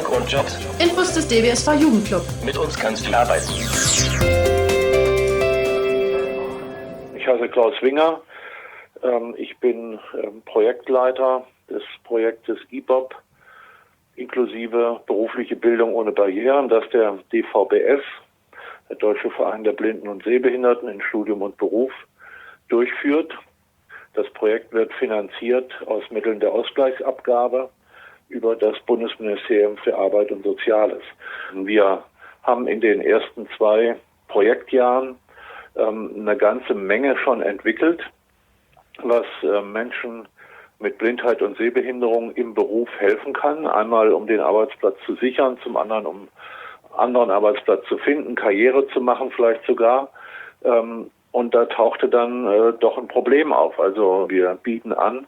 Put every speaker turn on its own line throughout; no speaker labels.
Ausbildung und Jobs.
Infos des DBSV Jugendclub.
Mit uns kannst du arbeiten.
Ich heiße Klaus Winger. Ich bin Projektleiter des Projektes IBOB, inklusive berufliche Bildung ohne Barrieren, das der DVBS, der Deutsche Verein der Blinden und Sehbehinderten in Studium und Beruf, durchführt. Das Projekt wird finanziert aus Mitteln der Ausgleichsabgabe über das Bundesministerium für Arbeit und Soziales. Wir haben in den ersten 2 Projektjahren eine ganze Menge schon entwickelt, was Menschen mit Blindheit und Sehbehinderung im Beruf helfen kann. Einmal, um den Arbeitsplatz zu sichern, zum anderen, um einen anderen Arbeitsplatz zu finden, Karriere zu machen vielleicht sogar. Und da tauchte dann doch ein Problem auf. Also wir bieten an,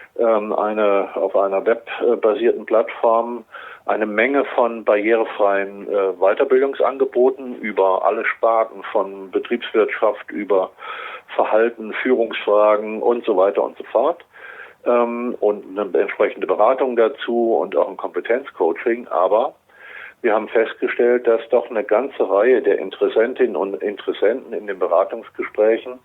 auf einer webbasierten Plattform eine Menge von barrierefreien Weiterbildungsangeboten über alle Sparten von Betriebswirtschaft über Verhalten, Führungsfragen und so weiter und so fort. Und eine entsprechende Beratung dazu und auch ein Kompetenzcoaching. Aber wir haben festgestellt, dass doch eine ganze Reihe der Interessentinnen und Interessenten in den Beratungsgesprächen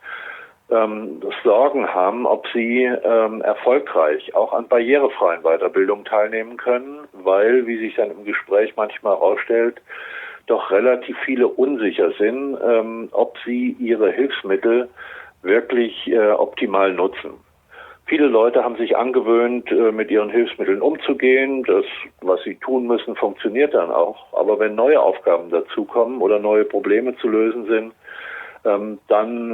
Sorgen haben, ob sie erfolgreich auch an barrierefreien Weiterbildungen teilnehmen können, weil, wie sich dann im Gespräch manchmal herausstellt, doch relativ viele unsicher sind, ob sie ihre Hilfsmittel wirklich optimal nutzen. Viele Leute haben sich angewöhnt, mit ihren Hilfsmitteln umzugehen. Das, was sie tun müssen, funktioniert dann auch. Aber wenn neue Aufgaben dazukommen oder neue Probleme zu lösen sind, dann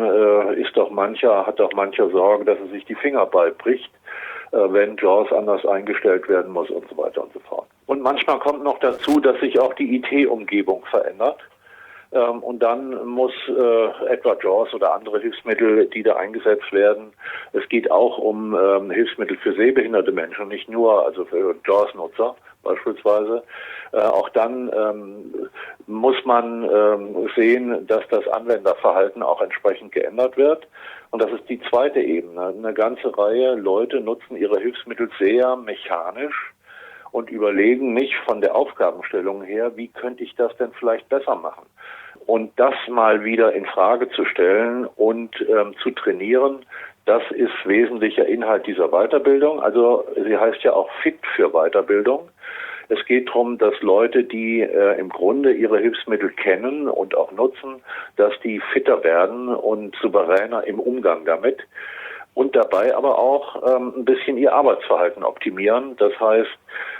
hat doch mancher Sorge, dass er sich die Finger beibricht, wenn JAWS anders eingestellt werden muss und so weiter und so fort. Und manchmal kommt noch dazu, dass sich auch die IT-Umgebung verändert. Und dann muss etwa JAWS oder andere Hilfsmittel, die da eingesetzt werden. Es geht auch um Hilfsmittel für sehbehinderte Menschen, nicht nur also für JAWS-Nutzer beispielsweise. Auch dann muss man sehen, dass das Anwenderverhalten auch entsprechend geändert wird. Und das ist die zweite Ebene. Eine ganze Reihe Leute nutzen ihre Hilfsmittel sehr mechanisch und überlegen nicht von der Aufgabenstellung her, wie könnte ich das denn vielleicht besser machen? Und das mal wieder in Frage zu stellen und zu trainieren, das ist wesentlicher Inhalt dieser Weiterbildung. Also sie heißt ja auch Fit für Weiterbildung. Es geht darum, dass Leute, die im Grunde ihre Hilfsmittel kennen und auch nutzen, dass die fitter werden und souveräner im Umgang damit. Und dabei aber auch ein bisschen ihr Arbeitsverhalten optimieren. Das heißt,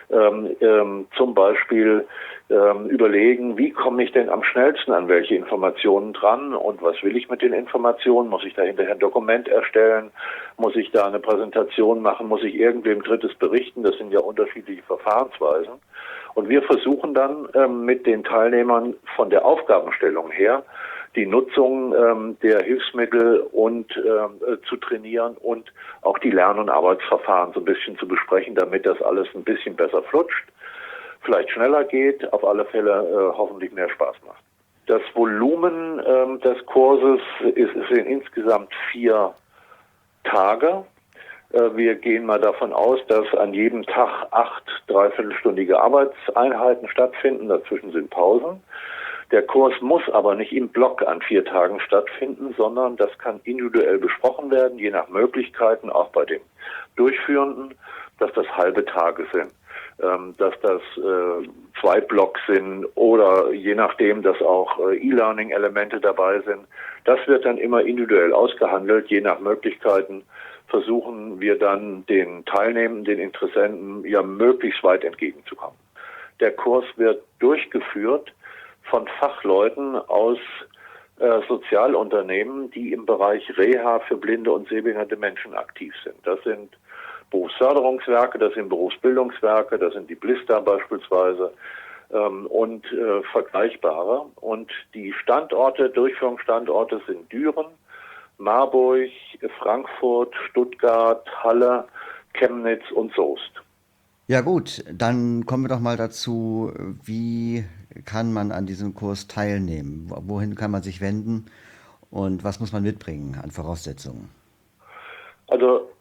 zum Beispiel überlegen, wie komme ich denn am schnellsten an welche Informationen dran und was will ich mit den Informationen? Muss ich da hinterher ein Dokument erstellen? Muss ich da eine Präsentation machen? Muss ich irgendwem Drittes berichten? Das sind ja unterschiedliche Verfahrensweisen. Und wir versuchen dann mit den Teilnehmern von der Aufgabenstellung her, die Nutzung der Hilfsmittel und zu trainieren und auch die Lern- und Arbeitsverfahren so ein bisschen zu besprechen, damit das alles ein bisschen besser flutscht, vielleicht schneller geht, auf alle Fälle hoffentlich mehr Spaß macht. Das Volumen des Kurses sind insgesamt 4 Tage. Wir gehen mal davon aus, dass an jedem Tag 8 dreiviertelstündige Arbeitseinheiten stattfinden, dazwischen sind Pausen. Der Kurs muss aber nicht im Block an 4 Tagen stattfinden, sondern das kann individuell besprochen werden, je nach Möglichkeiten, auch bei dem Durchführenden, dass das halbe Tage sind, dass das 2 Blocks sind oder je nachdem, dass auch E-Learning-Elemente dabei sind. Das wird dann immer individuell ausgehandelt, je nach Möglichkeiten versuchen wir dann den Teilnehmenden, den Interessenten ja möglichst weit entgegenzukommen. Der Kurs wird durchgeführt von Fachleuten aus Sozialunternehmen, die im Bereich Reha für blinde und sehbehinderte Menschen aktiv sind. Das sind Berufsförderungswerke, das sind Berufsbildungswerke, das sind die Blister beispielsweise und vergleichbare. Und die Durchführungsstandorte sind Düren, Marburg, Frankfurt, Stuttgart, Halle, Chemnitz und Soest.
Ja gut, dann kommen wir doch mal dazu, wie kann man an diesem Kurs teilnehmen? Wohin kann man sich wenden und was muss man mitbringen an Voraussetzungen?
Also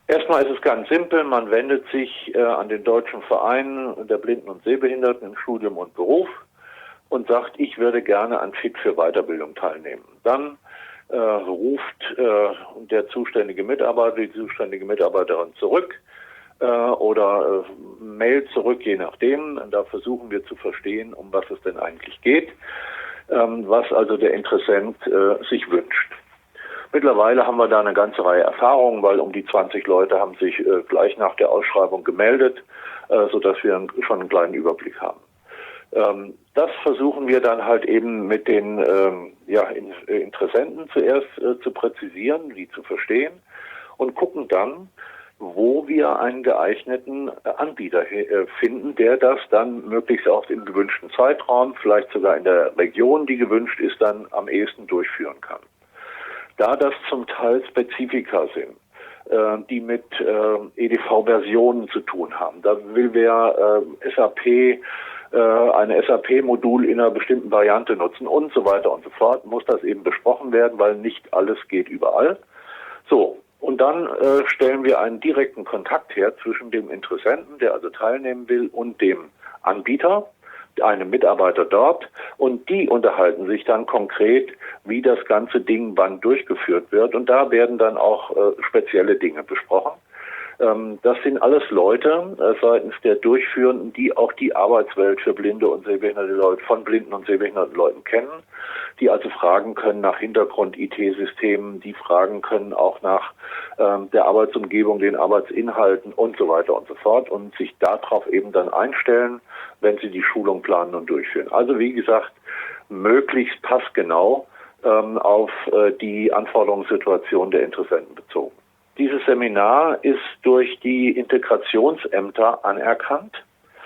Erstmal ist es ganz simpel, man wendet sich an den Deutschen Verein der Blinden und Sehbehinderten im Studium und Beruf und sagt, ich würde gerne an FIT für Weiterbildung teilnehmen. Dann ruft der zuständige Mitarbeiter, die zuständige Mitarbeiterin zurück oder mailt zurück, je nachdem. Und da versuchen wir zu verstehen, um was es denn eigentlich geht, was also der Interessent sich wünscht. Mittlerweile haben wir da eine ganze Reihe Erfahrungen, weil um die 20 Leute haben sich gleich nach der Ausschreibung gemeldet, sodass wir schon einen kleinen Überblick haben. Das versuchen wir dann halt eben mit den Interessenten zuerst zu präzisieren, die zu verstehen und gucken dann, wo wir einen geeigneten Anbieter finden, der das dann möglichst auch im gewünschten Zeitraum, vielleicht sogar in der Region, die gewünscht ist, dann am ehesten durchführen kann. Da das zum Teil Spezifika sind, die mit EDV-Versionen zu tun haben, da will wer eine SAP-Modul in einer bestimmten Variante nutzen und so weiter und so fort, muss das eben besprochen werden, weil nicht alles geht überall. So, und dann stellen wir einen direkten Kontakt her zwischen dem Interessenten, der also teilnehmen will, und dem Anbieter, einem Mitarbeiter dort, und die unterhalten sich dann konkret, wie das ganze Ding wann durchgeführt wird, und da werden dann auch spezielle Dinge besprochen. Das sind alles Leute seitens der Durchführenden, die auch die Arbeitswelt für blinde und sehbehinderte Leute, von blinden und sehbehinderten Leuten kennen, die also fragen können nach Hintergrund-IT-Systemen, die fragen können auch nach der Arbeitsumgebung, den Arbeitsinhalten und so weiter und so fort und sich darauf eben dann einstellen, wenn sie die Schulung planen und durchführen. Also wie gesagt, möglichst passgenau auf die Anforderungssituation der Interessenten bezogen. Dieses Seminar ist durch die Integrationsämter anerkannt.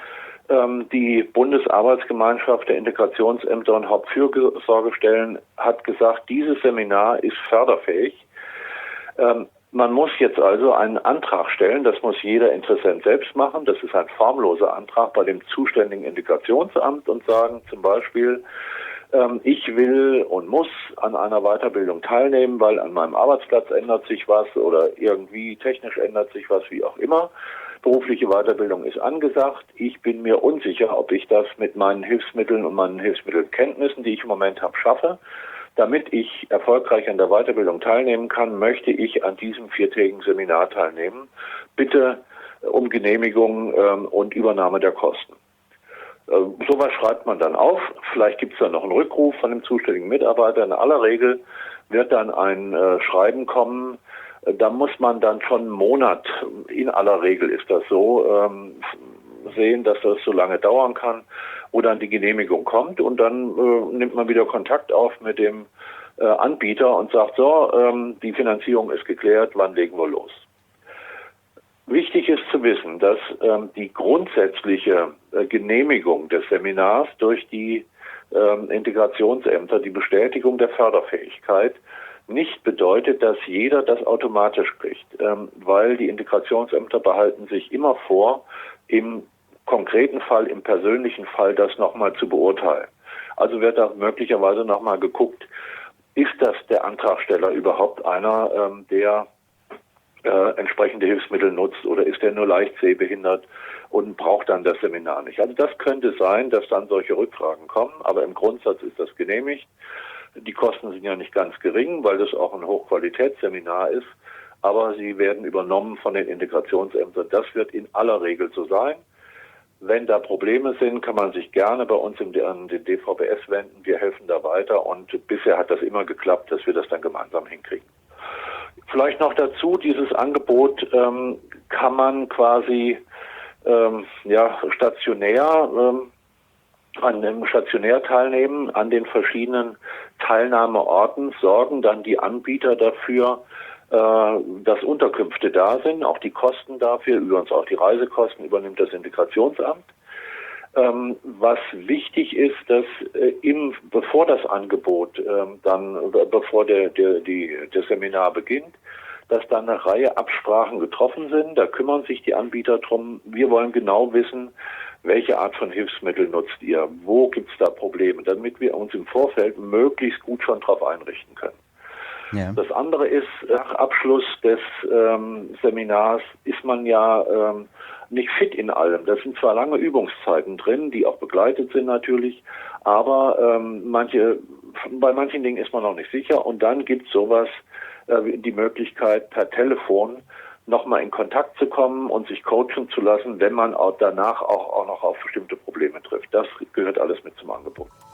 Die Bundesarbeitsgemeinschaft der Integrationsämter und Hauptfürsorgestellen hat gesagt, dieses Seminar ist förderfähig. Man muss jetzt also einen Antrag stellen, das muss jeder Interessent selbst machen. Das ist ein formloser Antrag bei dem zuständigen Integrationsamt und sagen zum Beispiel, ich will und muss an einer Weiterbildung teilnehmen, weil an meinem Arbeitsplatz ändert sich was oder irgendwie technisch ändert sich was, wie auch immer. Berufliche Weiterbildung ist angesagt. Ich bin mir unsicher, ob ich das mit meinen Hilfsmitteln und meinen Hilfsmittelkenntnissen, die ich im Moment habe, schaffe. Damit ich erfolgreich an der Weiterbildung teilnehmen kann, möchte ich an diesem 4-tägigen Seminar teilnehmen. Bitte um Genehmigung und Übernahme der Kosten. Sowas schreibt man dann auf. Vielleicht gibt es dann noch einen Rückruf von dem zuständigen Mitarbeiter. In aller Regel wird dann ein Schreiben kommen. Da muss man dann schon einen Monat, in aller Regel ist das so, sehen, dass das so lange dauern kann, wo dann die Genehmigung kommt. Und dann nimmt man wieder Kontakt auf mit dem Anbieter und sagt, so, die Finanzierung ist geklärt, wann legen wir los? Wichtig ist zu wissen, dass die grundsätzliche Genehmigung des Seminars durch die Integrationsämter, die Bestätigung der Förderfähigkeit, nicht bedeutet, dass jeder das automatisch kriegt, weil die Integrationsämter behalten sich immer vor, im konkreten Fall, im persönlichen Fall das nochmal zu beurteilen. Also wird da möglicherweise nochmal geguckt, ist das der Antragsteller überhaupt einer, der entsprechende Hilfsmittel nutzt oder ist er nur leicht sehbehindert und braucht dann das Seminar nicht. Also das könnte sein, dass dann solche Rückfragen kommen, aber im Grundsatz ist das genehmigt. Die Kosten sind ja nicht ganz gering, weil das auch ein Hochqualitätsseminar ist, aber sie werden übernommen von den Integrationsämtern. Das wird in aller Regel so sein. Wenn da Probleme sind, kann man sich gerne bei uns an den DVBS wenden. Wir helfen da weiter und bisher hat das immer geklappt, dass wir das dann gemeinsam hinkriegen. Vielleicht noch dazu, dieses Angebot kann man quasi stationär an dem Stationär teilnehmen. An den verschiedenen Teilnahmeorten sorgen dann die Anbieter dafür, dass Unterkünfte da sind, auch die Kosten dafür, übrigens auch die Reisekosten übernimmt das Integrationsamt. Was wichtig ist, dass bevor das Angebot bevor das Seminar beginnt, dass dann eine Reihe Absprachen getroffen sind. Da kümmern sich die Anbieter drum. Wir wollen genau wissen, welche Art von Hilfsmittel nutzt ihr? Wo gibt es da Probleme? Damit wir uns im Vorfeld möglichst gut schon darauf einrichten können.
Ja.
Das andere ist, nach Abschluss des Seminars ist man ja nicht fit in allem. Da sind zwar lange Übungszeiten drin, die auch begleitet sind natürlich, aber bei manchen Dingen ist man noch nicht sicher. Und dann gibt es sowas, die Möglichkeit, per Telefon nochmal in Kontakt zu kommen und sich coachen zu lassen, wenn man auch danach auch noch auf bestimmte Probleme trifft. Das gehört alles mit zum Angebot.